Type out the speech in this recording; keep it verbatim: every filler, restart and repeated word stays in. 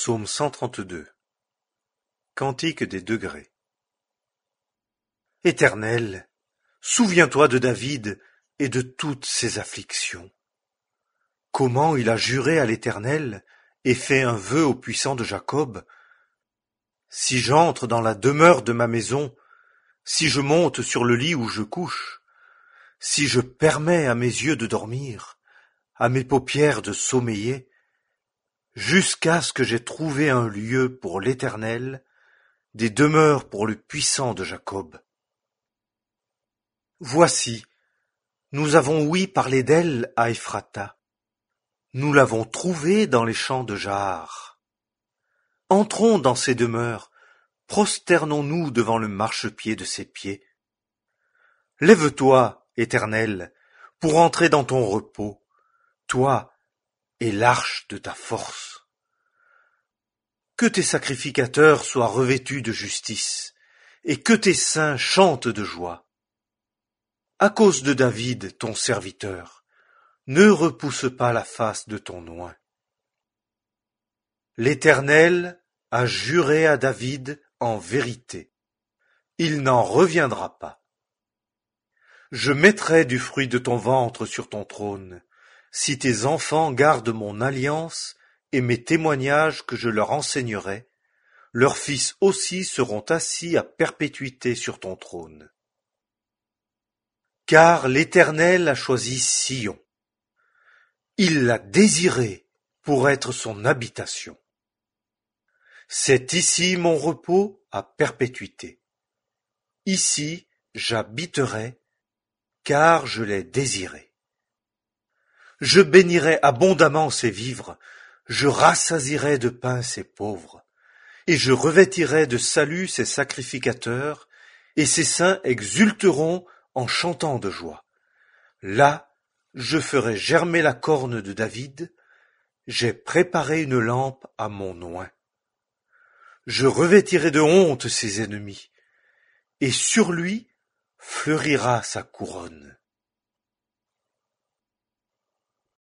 Psaume cent trente-deux. Cantique des degrés. Éternel, souviens-toi de David et de toutes ses afflictions. Comment il a juré à l'Éternel et fait un vœu au puissant de Jacob. Si j'entre dans la demeure de ma maison, si je monte sur le lit où je couche, si je permets à mes yeux de dormir, à mes paupières de sommeiller, jusqu'à ce que j'aie trouvé un lieu pour l'Éternel, des demeures pour le puissant de Jacob. Voici, nous avons ouï parler d'elle à Ephrata. Nous l'avons trouvée dans les champs de Jahar. Entrons dans ses demeures, prosternons-nous devant le marchepied de ses pieds. Lève-toi, Éternel, pour entrer dans ton repos, toi et l'arche de ta force. Que tes sacrificateurs soient revêtus de justice, et que tes saints chantent de joie. À cause de David, ton serviteur, ne repousse pas la face de ton oint. L'Éternel a juré à David en vérité. Il n'en reviendra pas. Je mettrai du fruit de ton ventre sur ton trône, si tes enfants gardent mon alliance et mes témoignages que je leur enseignerai, leurs fils aussi seront assis à perpétuité sur ton trône. Car l'Éternel a choisi Sion. Il l'a désiré pour être son habitation. C'est ici mon repos à perpétuité. Ici j'habiterai, car je l'ai désiré. Je bénirai abondamment ses vivres, je rassasierai de pain ses pauvres, et je revêtirai de salut ses sacrificateurs, et ses saints exulteront en chantant de joie. Là, je ferai germer la corne de David, j'ai préparé une lampe à mon oint. Je revêtirai de honte ses ennemis, et sur lui fleurira sa couronne.